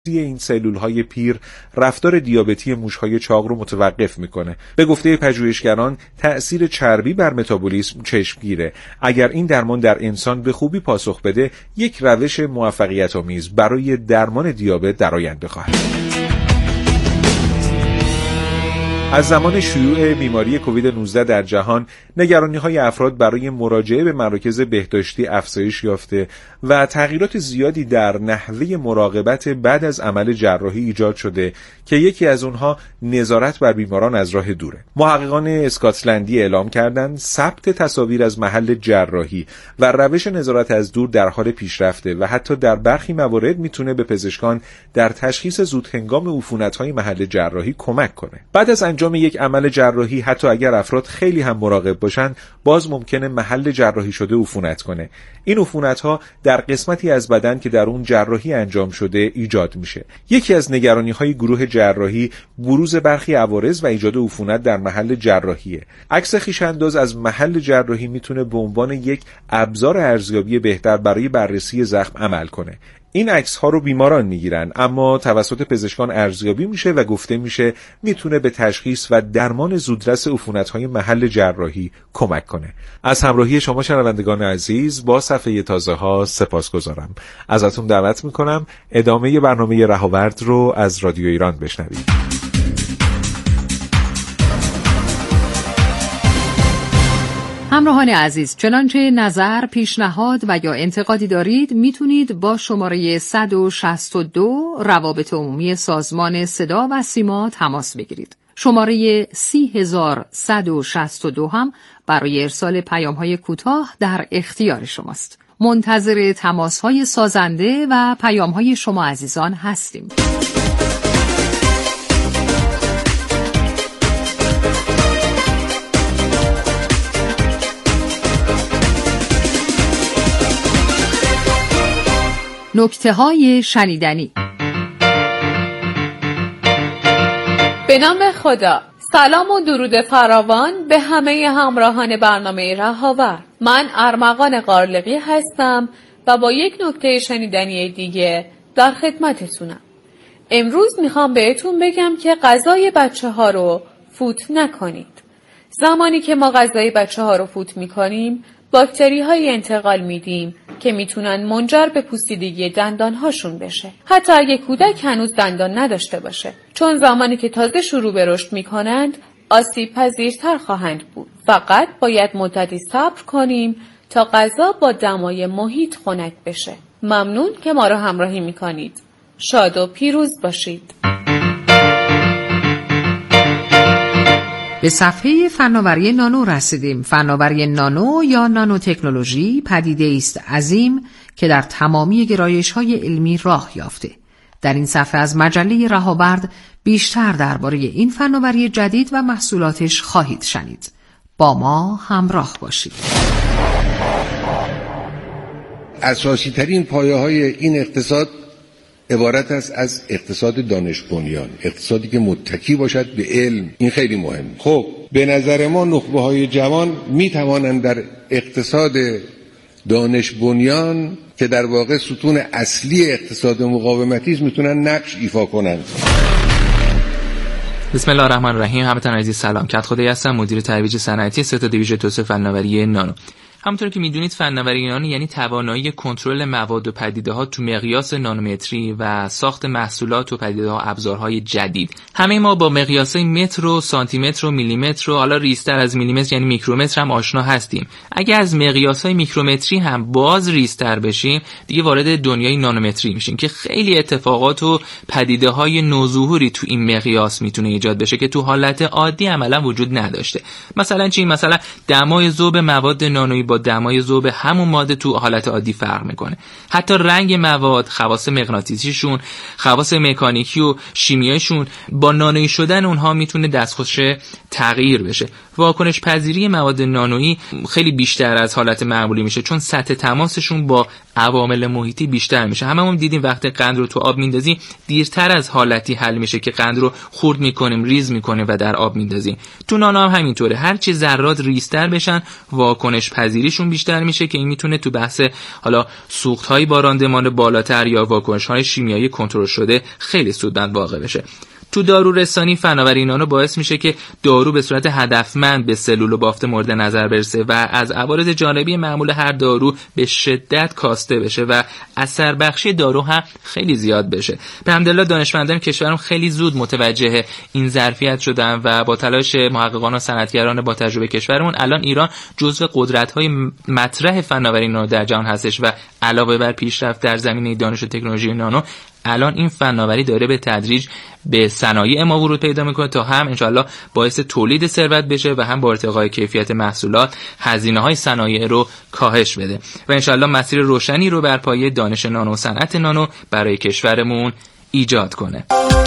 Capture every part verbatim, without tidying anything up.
این سلول‌های پیر رفتار دیابتی موش‌های چاق رو متوقف میکنه. به گفته پژوهشگران تأثیر چربی بر متابولیسم چشمگیره. اگر این درمان در انسان به خوبی پاسخ بده، یک روش موفقیت‌آمیز برای درمان دیابت در آینده خواهد بود. از زمان شیوع بیماری کووید نوزده در جهان، نگرانی‌های افراد برای مراجعه به مراکز بهداشتی افزایش یافته و تغییرات زیادی در نحوه مراقبت بعد از عمل جراحی ایجاد شده که یکی از اونها نظارت بر بیماران از راه دوره. محققان اسکاتلندی اعلام کردند ثبت تصاویر از محل جراحی و روش نظارت از دور در حال پیشرفته و حتی در برخی موارد میتونه به پزشکان در تشخیص زودهنگام عفونت‌های محل جراحی کمک کنه. بعد از انجام یک عمل جراحی، حتی اگر افراد خیلی هم مراقب باشن، باز ممکنه محل جراحی شده عفونت کنه. این عفونت‌ها در قسمتی از بدن که در اون جراحی انجام شده ایجاد میشه. یکی از نگرانی‌های گروه جراحی بروز برخی عوارض و ایجاد عفونت در محل جراحیه. عکس خویش‌انداز از محل جراحی میتونه به عنوان یک ابزار ارزیابی بهتر برای بررسی زخم عمل کنه. این عکس ها رو بیماران میگیرن، اما توسط پزشکان ارزیابی میشه و گفته میشه میتونه به تشخیص و درمان زودرس عفونت های محل جراحی کمک کنه. از همراهی شما شنوندگان عزیز با صفحه تازه ها سپاسگزارم. ازتون دعوت میکنم ادامه برنامه رهاورد رو از رادیو ایران بشنوید. همراهان عزیز، چنانچه نظر، پیشنهاد و یا انتقادی دارید میتونید با شماره صد و شصت و دو روابط عمومی سازمان صدا و سیما تماس بگیرید. شماره سی هزار صد و شصت و دو هم برای ارسال پیام‌های کوتاه در اختیار شماست. منتظر تماس‌های سازنده و پیام‌های شما عزیزان هستیم. نکته‌های شنیدنی. به نام خدا. سلام و درود فراوان به همه همراهان برنامه رهاورد. من ارمغان قارلقی هستم و با یک نکته شنیدنی دیگه در خدمتتونم. امروز میخوام بهتون بگم که غذای بچه ها رو فوت نکنید. زمانی که ما غذای بچه ها رو فوت میکنیم، باکتری های انتقال میدیم که میتونن منجر به پوسیدگی دندان هاشون بشه. حتی اگه کودک هنوز دندان نداشته باشه. چون زمانی که تازه شروع به رشد میکنند، آسیب پذیرتر خواهند بود. فقط باید مدتی صبر کنیم تا غذا با دمای محیط خنک بشه. ممنون که ما رو همراهی میکنید. شاد و پیروز باشید. به صفحه فناوری نانو رسیدیم. فناوری نانو یا نانو تکنولوژی پدیده است عظیم که در تمامی گرایش‌های علمی راه یافته. در این صفحه از مجله رهاورد بیشتر درباره این فناوری جدید و محصولاتش خواهید شنید. با ما همراه باشید. اساسی ترین پایه های این اقتصاد عبارت است از اقتصاد دانش بنیان، اقتصادی که متکی باشد به علم. این خیلی مهم. خب به نظر ما نخبه های جوان می توانند در اقتصاد دانش بنیان که در واقع ستون اصلی اقتصاد مقاومتی است میتونن نقش ایفا کنند. بسم الله الرحمن الرحیم. همتون عزیز سلام. کت خدایی هستم، مدیر ترویج صنعتی سه تا دیویژن توسعه فناوری نانو. همونطور که میدونید فناوری نانو یعنی توانایی کنترل مواد و پدیده‌ها تو مقیاس نانومتری و ساخت محصولات و پدیده‌ها ابزارهای جدید. همه ما با مقیاس‌های متر و سانتی متر و میلیمتر و حالا ریزتر از میلیمتر یعنی میکرومتر هم آشنا هستیم. اگه از مقیاس‌های میکرومتری هم باز ریزتر بشیم، دیگه وارد دنیای نانومتری میشیم که خیلی اتفاقات و پدیده‌های نوظهوری تو این مقیاس میتونه ایجاد بشه که تو حالت عادی عملاً وجود نداشته. مثلا چی؟ مثلا دمای ذوب مواد نانویی با دمای ذوب همون ماده تو حالت عادی فرق میکنه. حتی رنگ مواد، خواص مغناطیسیشون، خواص مکانیکی و شیمیاییشون با نانویی شدن اونها میتونه دستخوش تغییر بشه. واکنش پذیری مواد نانویی خیلی بیشتر از حالت معمولی میشه، چون سطح تماسشون با عوامل محیطی بیشتر میشه. هممون دیدیم وقتی قند رو تو آب میندازیم دیرتر از حالتی حل میشه که قند رو خرد میکنیم، ریز میکنیم و در آب میندازیم. تو نانو هم همینطوره، هر چی ذرات ریزتر بشن واکنش پذیریشون بیشتر میشه که این میتونه تو بحث حالا سوخت‌های با راندمان بالاتر یا واکنش‌های شیمیایی کنترل شده خیلی سودمند واقع بشه. تو دارورسانی فناوری نانو باعث میشه که دارو به صورت هدفمند به سلول و بافت مورد نظر برسه و از عوارض جانبی معمول هر دارو به شدت کاسته بشه و اثر بخشی دارو هم خیلی زیاد بشه. به الحمدلله دانشمندان کشورم خیلی زود متوجه این ظرفیت شدن و با تلاش محققان و صنعتگران با تجربه کشورمون الان ایران جزو قدرت‌های مطرح فناوری نانو در جهان هستش و علاوه بر پیشرفت در زمینه دانش و تکنولوژی نانو، الان این فناوری داره به تدریج به صنایع ما ورود پیدا میکنه تا هم انشالله باعث تولید ثروت بشه و هم با ارتقای کیفیت محصولات هزینه‌های صنایع رو کاهش بده و انشالله مسیر روشنی رو بر پایه دانش نانو و صنعت نانو برای کشورمون ایجاد کنه.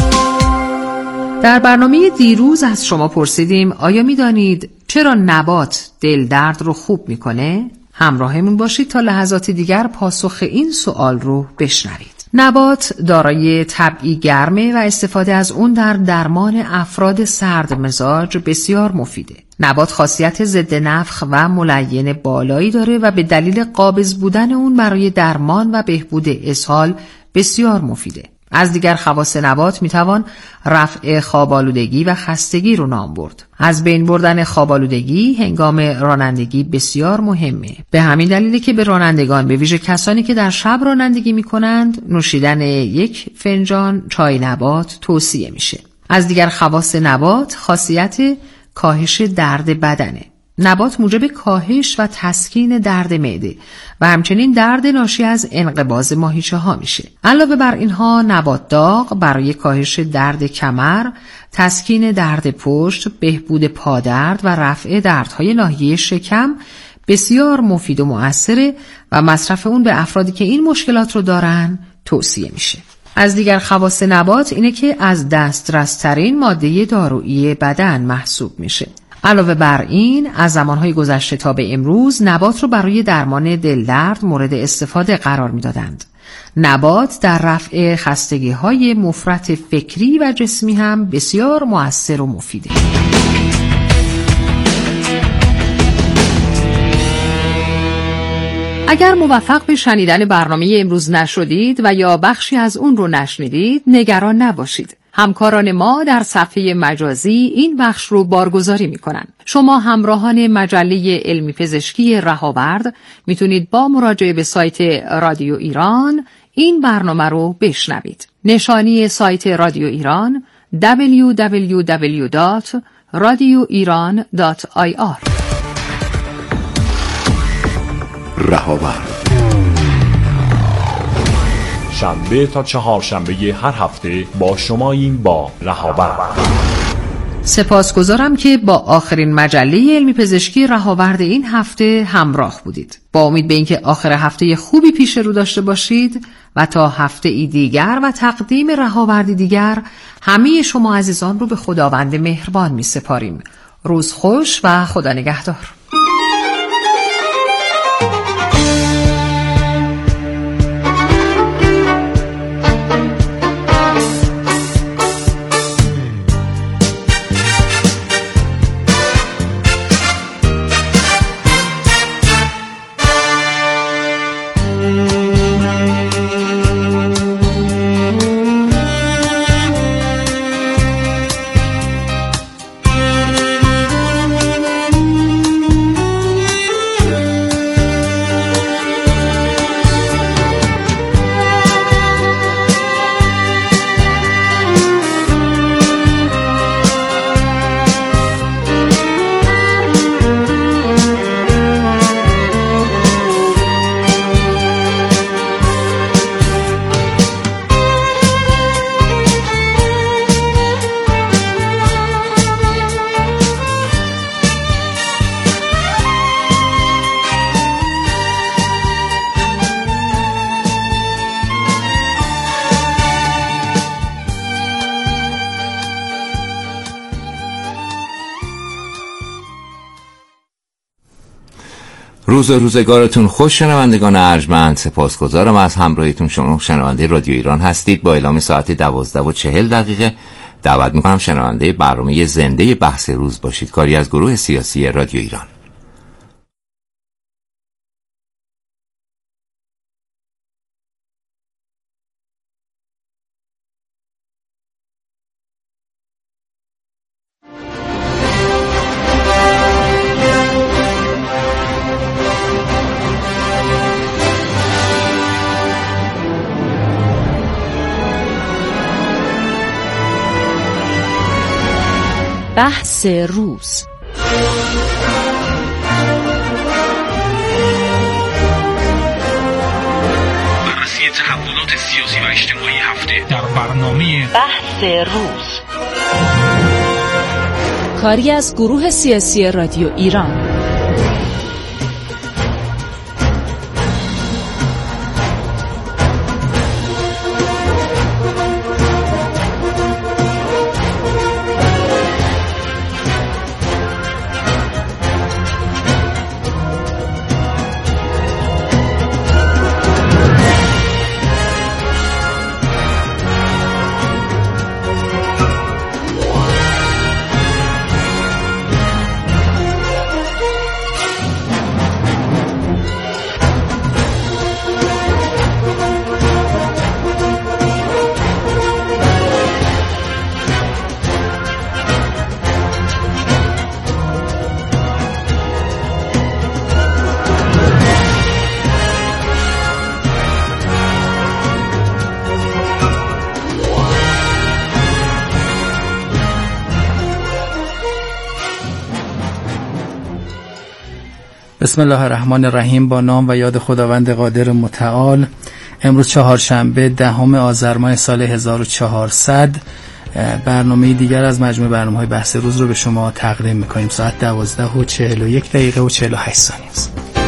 در برنامه دیروز از شما پرسیدیم آیا میدانید چرا نبات دل درد رو خوب میکنه؟ همراهمون باشید تا لحظات دیگر پاسخ این سوال رو بشنوید. نبات دارای طبعی گرمه و استفاده از اون در درمان افراد سرد مزاج بسیار مفیده. نبات خاصیت ضد نفخ و ملین بالایی داره و به دلیل قابض بودن اون برای درمان و بهبود اسهال بسیار مفیده. از دیگر خواص نبات میتوان رفع خواب‌آلودگی و خستگی رو نام برد. از بین بردن خواب‌آلودگی هنگام رانندگی بسیار مهمه. به همین دلیله که به رانندگان، به ویژه کسانی که در شب رانندگی میکنند، نوشیدن یک فنجان چای نبات توصیه میشه. از دیگر خواص نبات خاصیت کاهش درد بدنه. نبات موجب کاهش و تسکین درد معده و همچنین درد ناشی از انقباض ماهیچه ها میشه. علاوه بر اینها نبات داغ برای کاهش درد کمر، تسکین درد پشت، بهبود پادرد و رفع دردهای ناحیه شکم بسیار مفید و مؤثره و مصرف اون به افرادی که این مشکلات رو دارن توصیه میشه. از دیگر خواص نبات اینه که از دسترس‌ترین ماده دارویی بدن محسوب میشه. علاوه بر این از زمانهای گذشته تا به امروز نبات رو برای درمان دلدرد مورد استفاده قرار میدادند. نبات در رفع خستگی‌های مفرط فکری و جسمی هم بسیار مؤثر و مفیده. اگر موفق به شنیدن برنامه امروز نشدید و یا بخشی از اون رو نشنیدید، نگران نباشید. همکاران ما در صفحه مجازی این بخش رو بارگذاری میکنن. شما همراهان مجله علمی پزشکی رهاورد میتونید با مراجعه به سایت رادیو ایران این برنامه رو بشنوید. نشانی سایت رادیو ایران دبلیو دبلیو دبلیو دات رادیو ایران دات آی آر. رهاورد شنبه تا چهارشنبه هر هفته با شماییم با رهاورد. سپاسگزارم که با آخرین مجله علمی پزشکی رهاورد این هفته همراه بودید. با امید به اینکه آخر هفته خوبی پیش رو داشته باشید و تا هفته ای دیگر و تقدیم رهاوردی دیگر همه شما عزیزان رو به خداوند مهربان می سپاریم. روز خوش و خدا نگهدار. روز و روزگارتون خوش شنوندگان ارجمند. سپاسگزارم از همراهیتون. شما شنونده رادیو ایران هستید. با اعلام ساعت دوازده و چهل دقیقه دعوت میکنم شنونده برنامه زنده بحث روز باشید، کاری از گروه سیاسی رادیو ایران. بحث روز. بررسی تحولات سیاسی و اجتماعی هفته در برنامه بحث روز، کاری از گروه سیاسی رادیو ایران. بسم الله الرحمن الرحیم. با نام و یاد خداوند قادر متعال. امروز چهارشنبه دهم آذر ماه سال هزار و چهارصد برنامه دیگر از مجموعه برنامه‌های بحث روز رو به شما تقدیم می‌کنیم. ساعت دوازده و چهل و یک دقیقه و چهل و هشت ثانیه است.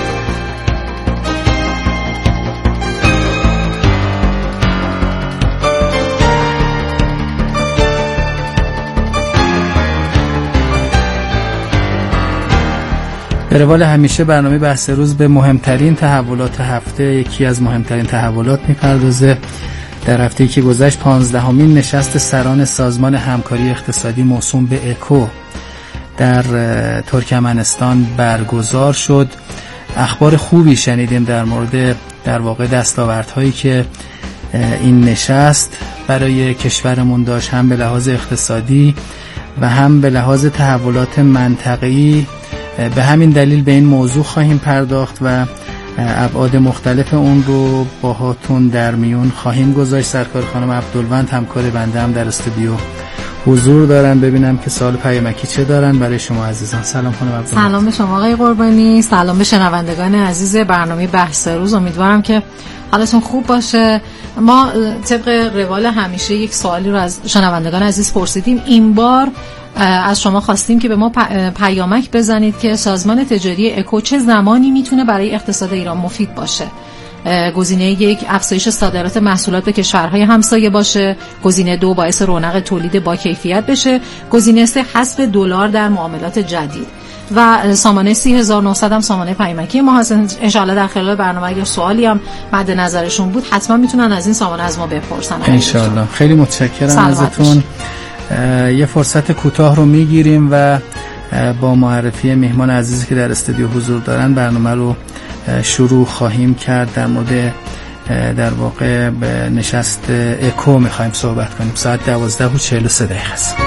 به روال همیشه برنامه بحث روز به مهمترین تحولات هفته، یکی از مهمترین تحولات میپردازه. در هفته‌ای که گذشت پانزدهمین نشست سران سازمان همکاری اقتصادی موسوم به اکو در ترکمنستان برگزار شد. اخبار خوبی شنیدیم در مورد در واقع دستاوردهایی که این نشست برای کشورمون داشت، هم به لحاظ اقتصادی و هم به لحاظ تحولات منطقه‌ای. به همین دلیل به این موضوع خواهیم پرداخت و ابعاد مختلف اون رو باهاتون در میون خواهیم گذاشت. سرکار خانم عبدالوند همکار بنده هم در استودیو حضور دارن. ببینم که سوال پیامکی چه دارن برای شما عزیزان. سلام خانم عبدالوند. سلام به شما آقای قربانی، سلام به شنوندگان عزیز برنامه بحث روز. امیدوارم که حالتون خوب باشه. ما طبق روال همیشه یک سوالی رو از شنوندگان عزیز پرسیدیم. این بار از شما خواستیم که به ما پیامک بزنید که سازمان تجاری اکو چه زمانی میتونه برای اقتصاد ایران مفید باشه. گزینه یک، افزایش صادرات محصولات به کشورهای همسایه باشه. گزینه دو، باعث رونق تولید با کیفیت بشه. گزینه سه، حذف دلار در معاملات جدید. و سامانه سی هزار و نهصد هم سامانه پیامکی ما هست. ان شاء الله در خلال برنامه اگه سوالی هم مد نظرشون بود حتما میتونن از این سامانه از ما بپرسن. ان شاء الله. خیلی متشکرم ازتون. یه فرصت کوتاه رو میگیریم و با معرفی مهمان عزیزی که در استودیو حضور دارن برنامه رو شروع خواهیم کرد. در مورد در واقع به نشست اکو میخوایم صحبت کنیم. ساعت دوازده و چهل و سه دقیقه است.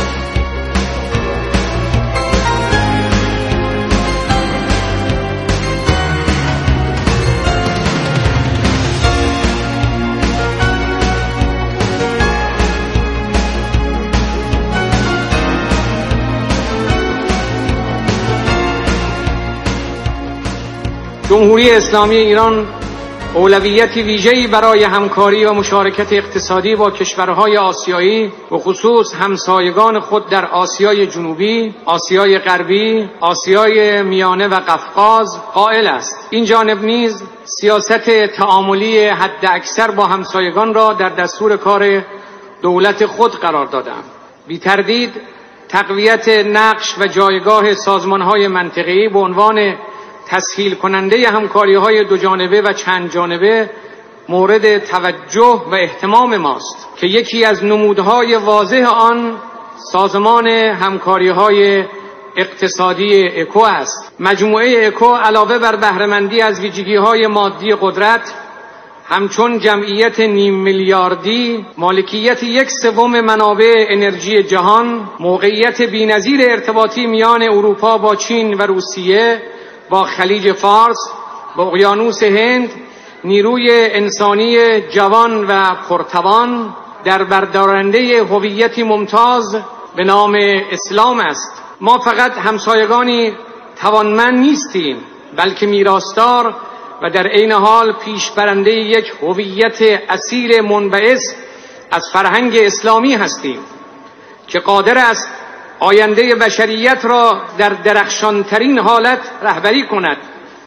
جمهوری اسلامی ایران اولویت ویژه‌ای برای همکاری و مشارکت اقتصادی با کشورهای آسیایی و خصوص همسایگان خود در آسیای جنوبی، آسیای غربی، آسیای میانه و قفقاز قائل است. این جانب نیز سیاست تعاملی حداکثر با همسایگان را در دستور کار دولت خود قرار دادند. بی تردید تقویت نقش و جایگاه سازمانهای منطقه‌ای به عنوان تسهیل کننده همکاری‌های دو جانبه و چند جانبه مورد توجه و اهتمام ماست که یکی از نمودهای واضح آن سازمان همکاری‌های اقتصادی اکو است. مجموعه اکو علاوه بر بهره‌مندی از ویژگی‌های مادی قدرت، همچون جمعیت نیم میلیاردی، مالکیت یک سوم منابع انرژی جهان، موقعیت بی‌نظیر ارتباطی میان اروپا با چین و روسیه، با خلیج فارس، با اقیانوس هند، نیروی انسانی جوان و پرتوان در بردارنده هویتی ممتاز به نام اسلام است. ما فقط همسایگانی توانمند نیستیم، بلکه میراثدار و در عین حال پیشبرنده یک هویت اصیل منبعث از فرهنگ اسلامی هستیم که قادر است آینده بشریت را در درخشانترین حالت رهبری کند.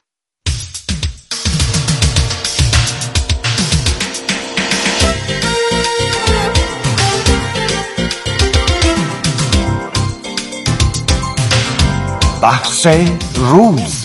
بحث روز.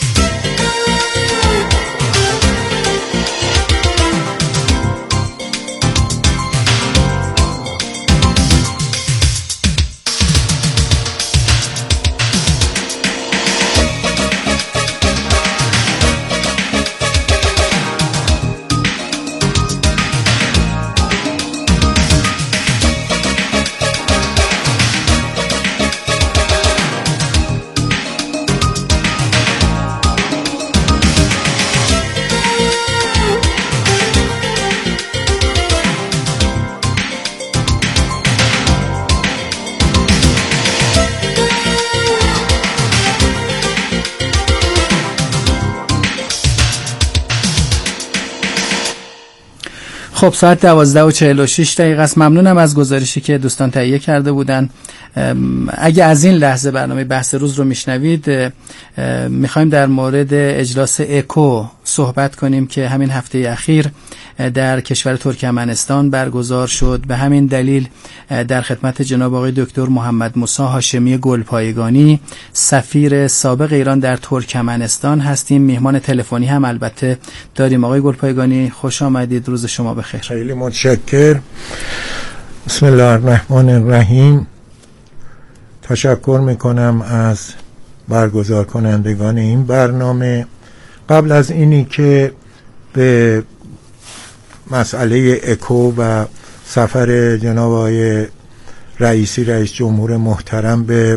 خب ساعت دوازده و چهل و شش دقیقه است. ممنونم از گزارشی که دوستان تهیه کرده بودن. اگه از این لحظه برنامه بحث روز رو میشنوید، میخوایم در مورد اجلاس اکو صحبت کنیم که همین هفته اخیر در کشور ترکمنستان برگزار شد. به همین دلیل در خدمت جناب آقای دکتر محمد موسی هاشمی گلپایگانی، سفیر سابق ایران در ترکمنستان هستیم. میهمان تلفنی هم البته داریم. آقای گلپایگانی خوش آمدید، روز شما بخیر. خیلی متشکر. بسم الله الرحمن الرحیم. تشکر میکنم از برگزار کنندگان این برنامه. قبل از اینی که به مسئله اکو و سفر جناب آقای رئیسی رئیس جمهور محترم به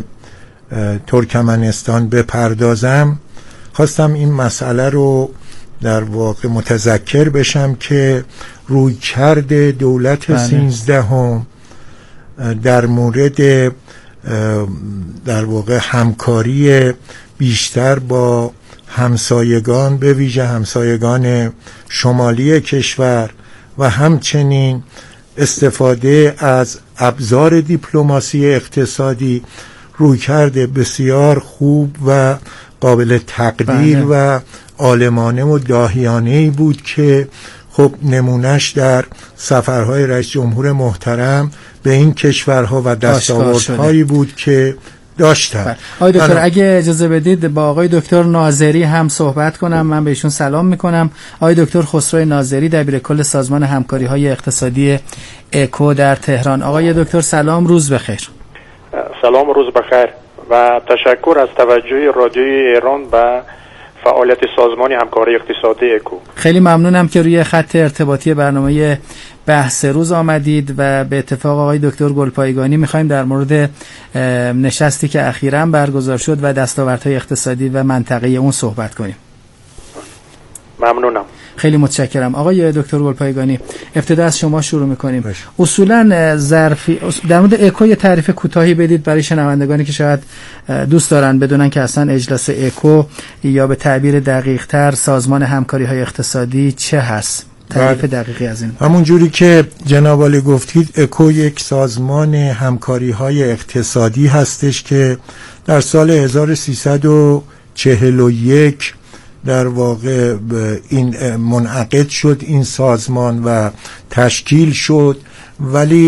ترکمنستان بپردازم، خواستم این مسئله رو در واقع متذکر بشم که رویکرد دولت سیزدهم در مورد در واقع همکاری بیشتر با همسایگان، به ویژه همسایگان شمالی کشور و همچنین استفاده از ابزار دیپلماسی اقتصادی رویکرد بسیار خوب و قابل تقدیر بله. و عالمانه و داهیانه‌ای بود که خب نمونش در سفرهای رئیس جمهور محترم به این کشورها و دستاوردهایی بود که داشتن. آقای دکتر اگه اجازه بدید با آقای دکتر ناظری هم صحبت کنم. من بهشون سلام میکنم. آقای دکتر خسرو ناظری دبیرکل سازمان همکاری های اقتصادی اکو در تهران. آقای دکتر سلام، روز بخیر. سلام، روز بخیر و تشکر از توجه رادیوی ایران و فعالیت سازمان همکاری اقتصادی اکو. خیلی ممنونم که روی خط ارتباطی برنامه بحث روز آمدید و به اتفاق آقای دکتر گلپایگانی میخوایم در مورد نشستی که اخیراً برگزار شد و دستاوردهای اقتصادی و منطقه‌ای اون صحبت کنیم. ممنونم. خیلی متشکرم. آقای دکتر گلپایگانی، ابتدا از شما شروع میکنیم. بش. اصولاً ظرفی در مورد اکو یه تعریف کوتاهی بدید برای شنوندگانی که شاید دوست دارن بدونن که اصلا اجلاس اکو یا به تعبیر دقیق تر سازمان همکاری های اقتصادی چه هست؟ تعریف دقیقی از این. همون جوری که جناب عالی گفتید، اکو یک سازمان همکاری های اقتصادی هستش که در سال هزار و سیصد و چهل و یک در واقع این منعقد شد این سازمان و تشکیل شد، ولی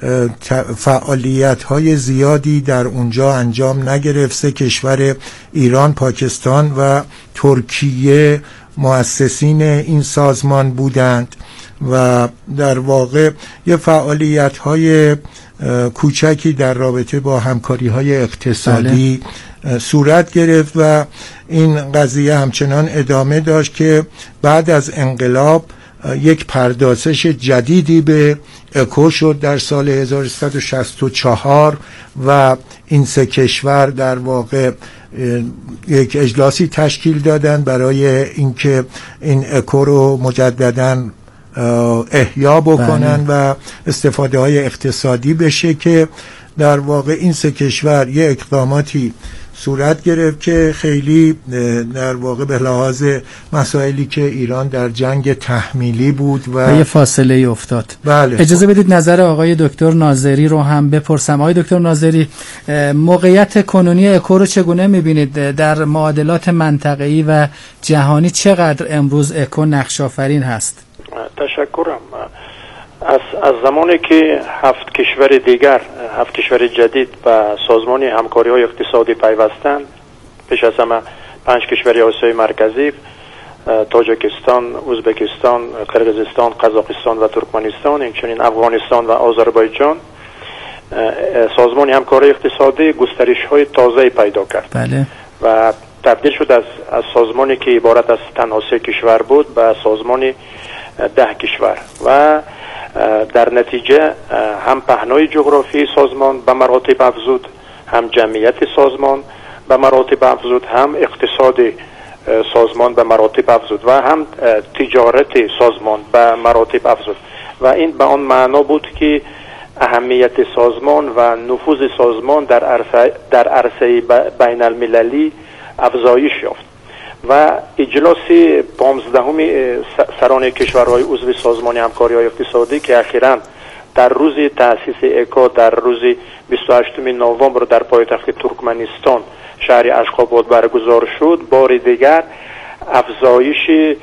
فعالیت های زیادی در اونجا انجام نگرفت. سه کشور ایران، پاکستان و ترکیه مؤسسین این سازمان بودند و در واقع یه فعالیت های کوچکی در رابطه با همکاری های اقتصادی بله. صورت گرفت و این قضیه همچنان ادامه داشت که بعد از انقلاب یک پردازش جدیدی به اکو شد در سال هزار و سیصد و شصت و چهار و این سه کشور در واقع یک اجلاسی تشکیل دادن برای اینکه این اکو رو مجدداً احیا بکنن بله. و استفاده های اقتصادی بشه که در واقع این سه کشور یه اقداماتی صورت گرفت که خیلی در واقع به لحاظ مسائلی که ایران در جنگ تحمیلی بود و, و یه فاصله ای افتاد. بله. اجازه بدید نظر آقای دکتر ناظری رو هم بپرسم. آقای دکتر ناظری، موقعیت کنونی اکو رو چگونه میبینید؟ در معادلات منطقه‌ای و جهانی چقدر امروز اکو نقش آفرین هست؟ تشکرم. از از زمانی که هفت کشور دیگر، هفت کشور جدید و سازمان همکاری های اقتصادی پیوستند، پیش از همه پنج کشور آسیای مرکزی، تاجیکستان، ازبکستان، قرقیزستان، قزاقستان و ترکمنستان، همچنین افغانستان و آذربایجان، سازمان همکاری اقتصادی گسترش های تازه پیدا کرد بله. و تبدیل شد از از سازمانی که عبارت از تنها سه کشور بود به سازمانی ده کشور و در نتیجه هم پهنای جغرافی سازمان به مراتب افزود، هم جمعیت سازمان به مراتب افزود، هم اقتصاد سازمان به مراتب افزود و هم تجارت سازمان به مراتب افزود و این به آن معنا بود که اهمیت سازمان و نفوذ سازمان در عرصه در عرصه بین المللی افزایش یافت و اجلاس پانزدهم سران کشورهای عضو سازمان همکاری های اقتصادی که اخیراً در روز تأسیس اکو در روز بیست و هشتم نوامبر در پایتخت ترکمنستان شهر اشخاباد برگزار شد، بار دیگر افزایش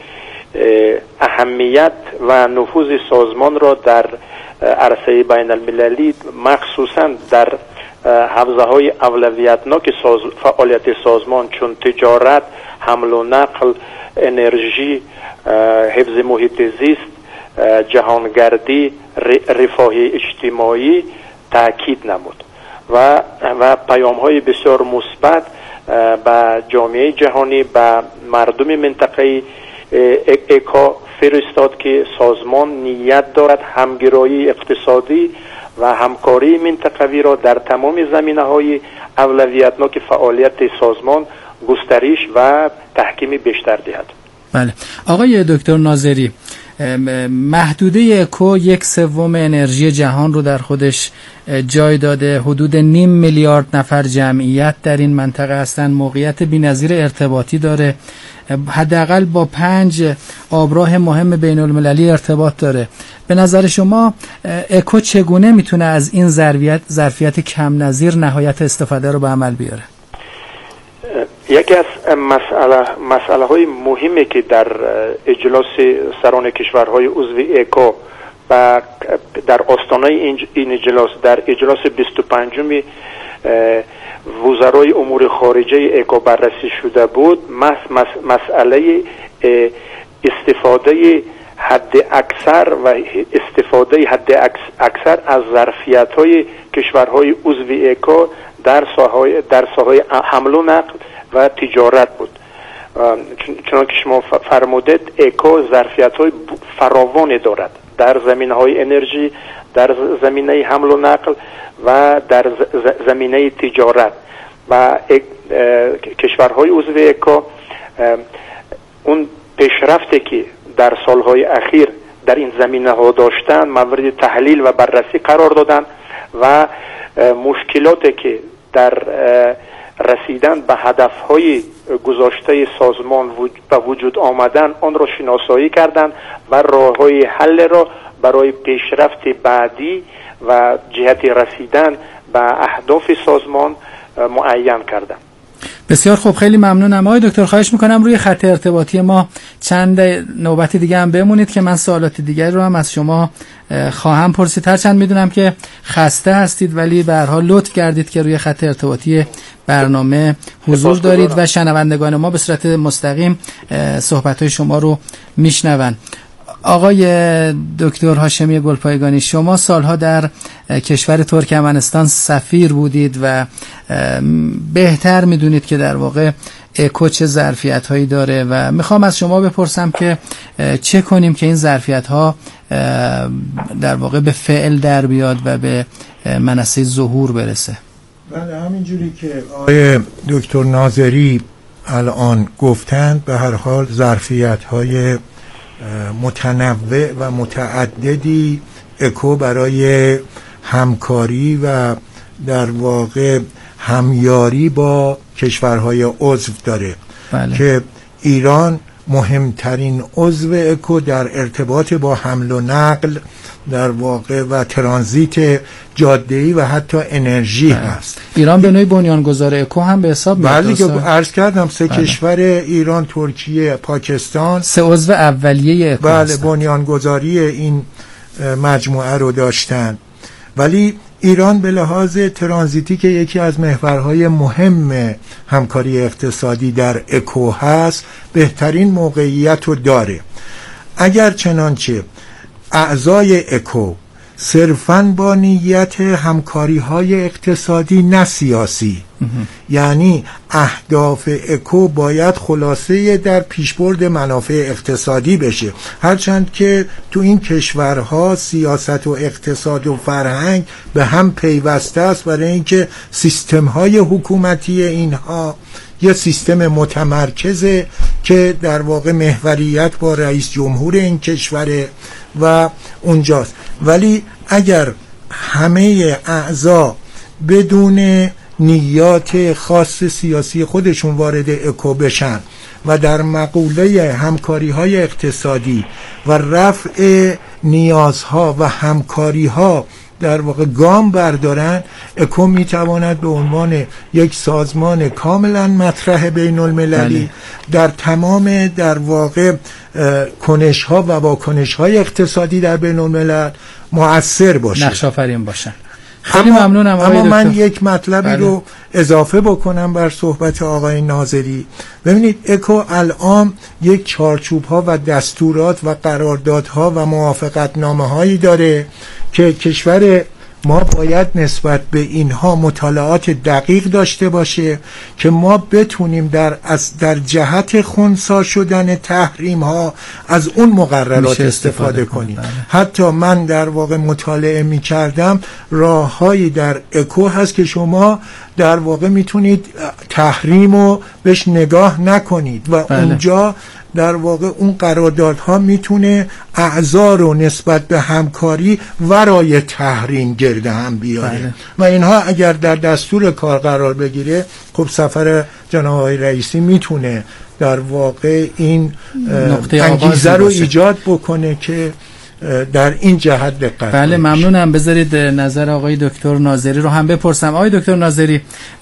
اهمیت و نفوذ سازمان را در عرصه بین المللی مخصوصاً در حوزه های اولویتناک ساز... فعالیت سازمان چون تجارت، حمل و نقل، انرژی، حفظ محیط زیست، جهانگردی، رفاهی اجتماعی تاکید نمود و و پیام های بسیار مثبت به جامعه جهانی، به مردم منطقه اکو فرستاد که سازمان نیت دارد همگرایی اقتصادی و همکاری منطقوی را در تمام زمینه‌های اولویتناک فعالیت سازمان گسترش و تحکیم بیشتر دهد. بله. آقای دکتر ناظری، محدوده اکو یک سوم انرژی جهان رو در خودش جای داده، حدود نیم میلیارد نفر جمعیت در این منطقه هستند، موقعیت بی‌نظیر ارتباطی داره، حداقل با پنج آبراه مهم بین المللی ارتباط داره. به نظر شما اکو چگونه میتونه از این ظرفیت ظرفیت کم نظیر نهایت استفاده رو به عمل بیاره؟ یکی از مسئله مسئله های مهمی که در اجلاس سران کشورهای عضو اکو و در آستانه این اجلاس در اجلاس بیست و پنجم وزرای امور خارجه اکو بررسی شده بود، مس مسئله استفاده حد اکثر و استفاده حد اکثر از ظرفیت های کشورهای عضو اکو در ساحه در ساحه حمل و نقل و تجارت بود. چنانکه شما فرمودید اکو ظرفیت های فراوانی دارد در زمینه های انرژی، در زمینه حمل و نقل و در زمینه تجارت و کشورهای عضو اکو اون پیشرفتی که در سالهای اخیر در این زمینه ها داشتن مورد تحلیل و بررسی قرار دادن و مشکلاتی که در رسیدن به هدفهای گذاشته سازمان به وجود آمدن آن را شناسایی کردند و راههای حل را برای پیشرفت بعدی و جهت رسیدن به اهداف سازمان معین کردند. بسیار خوب، خیلی ممنونم آقای دکتر. خواهش میکنم روی خط ارتباطی ما چند نوبت دیگه هم بمونید که من سوالات دیگر رو هم از شما خواهم پرسید. هرچند میدونم که خسته هستید ولی به هر حال لطف کردید که روی خط ارتباطی برنامه حضور دارید و شنوندگان ما به صورت مستقیم صحبت‌های شما رو میشنون. آقای دکتر هاشمی گلپایگانی، شما سالها در کشور ترکمنستان سفیر بودید و بهتر میدونید که در واقع اکو چه ظرفیت هایی داره و میخوام از شما بپرسم که چه کنیم که این ظرفیت ها در واقع به فعل در بیاد و به منصه ظهور برسه. بله، همینجوری که آقای دکتر ناظری الان گفتند، به هر حال ظرفیت های متنوع و متعددی اکو برای همکاری و در واقع همیاری با کشورهای عضو داره. بله. که ایران مهمترین عضو اکو در ارتباط با حمل و نقل در واقع و ترانزیت جاده‌ای و حتی انرژی بله. هست. ایران به نوعی بنیانگذار اکو هم به حساب میاد. بله که عرض کردم سه بله. کشور ایران، ترکیه، پاکستان سه عضو اولیه اکو بله بنیانگذاری این مجموعه رو داشتن. ولی ایران به لحاظ ترانزیتی که یکی از محورهای مهم همکاری اقتصادی در اکو هست، بهترین موقعیت رو داره. اگر چنانچه اعضای اکو صرفاً با نیت همکاری های اقتصادی نه سیاسی، یعنی اهداف اکو باید خلاصه در پیشبرد منافع اقتصادی بشه، هرچند که تو این کشورها سیاست و اقتصاد و فرهنگ به هم پیوسته است، برای اینکه سیستم های حکومتی اینها یه سیستم متمرکزه که در واقع محوریت با رئیس جمهور این کشوره و اونجاست. ولی اگر همه اعضا بدون نیات خاص سیاسی خودشون وارد اکو بشن و در مقوله همکاری های اقتصادی و رفع نیازها و همکاری ها در واقع گام بردارن، اکو میتواند به عنوان یک سازمان کاملا مطرح بین المللی بله. در تمام در واقع کنش ها و واکنش های اقتصادی در بین الملل مؤثر باشه، نقش آفرین باشن. خیلی اما ممنونم. اما من یک مطلبی بله. رو اضافه بکنم بر صحبت آقای ناظری. ببینید اکو الان یک چارچوب ها و دستورات و قراردادها و موافقت نامه هایی داره که کشور ما باید نسبت به اینها مطالعات دقیق داشته باشه که ما بتونیم در از در جهت خنثی شدن تحریم ها از اون مقررات استفاده, استفاده کنیم. بله. حتی من در واقع مطالعه می کردم راههایی در اکو هست که شما در واقع میتونید تحریم رو بهش نگاه نکنید و بله. اونجا در واقع اون قراردادها میتونه اعضا رو نسبت به همکاری ورای تحریم گرده هم بیاره بله. و اینها اگر در دستور کار قرار بگیره، خب سفر جناب آقای رئیسی میتونه در واقع این انگیزه رو ایجاد بکنه که در این جهت دقت بله کنید. ممنونم. بذارید نظر آقای دکتر ناظری رو هم بپرسم. آقای دکتر ناظری،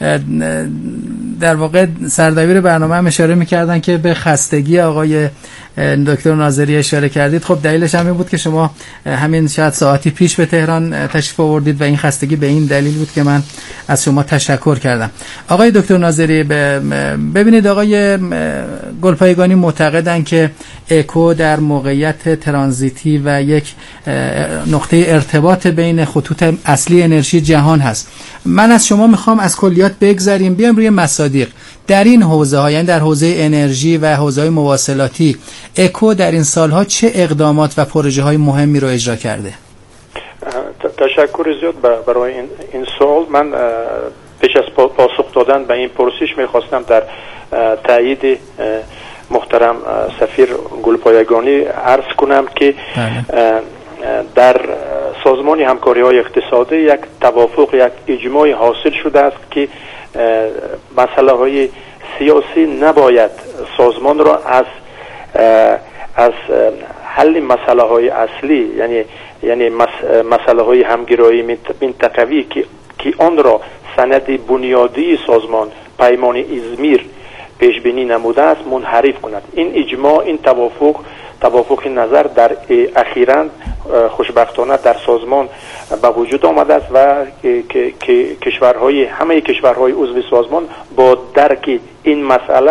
در واقع سردبیر برنامه هم اشاره می‌کردن که به خستگی آقای دکتر ناظری اشاره کردید. خب دلیلش هم این بود که شما همین شاید ساعتی پیش به تهران تشریف آوردید و این خستگی به این دلیل بود که من از شما تشکر کردم. آقای دکتر ناظری، ببینید آقای گلپایگانی معتقدن که اکو در موقعیت ترانزیتی و یک نقطه ارتباط بین خطوط اصلی انرژی جهان هست. من از شما میخوام از کلیات بگذریم بیایم روی مصادیق. در این حوزه ها، یعنی در حوزه انرژی و حوزه های مواصلاتی، اکو در این سالها چه اقدامات و پروژه های مهمی رو اجرا کرده؟ تشکر زیاد برای این, این سوال. من پیش از پاسخ دادن به این پرسش میخواستم در تایید محترم سفیر گلپایگانی عرض کنم که بله. در سازمان همکاری های اقتصادی یک توافق، یک اجماعی حاصل شده است که مسئله های سیاسی نباید سازمان را از از حل مسئله های اصلی، یعنی یعنی مسئله های همگرایی منطقوی که که آن را سند بنیادی سازمان پیمان ازمیر پیش بینی نموده است منحرف کند. این اجماع، این توافق توافق نظر در اخیراً خوشبختانه در سازمان به وجود آمده است و که کشورهای همه کشورهای عضو سازمان با درک این مسئله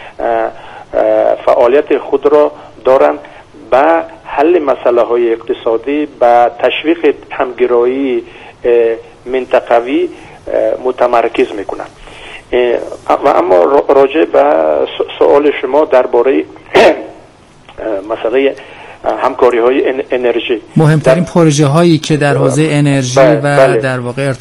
فعالیت خود را دارند به حل مسئله های اقتصادی، به تشویق همگرایی منطقوی متمرکز میکنند. و اما راجع به سوال شما درباره مسئله همکاری های انرژی، مهمترین پروژه هایی که در حوزه انرژی بله و بله در واقع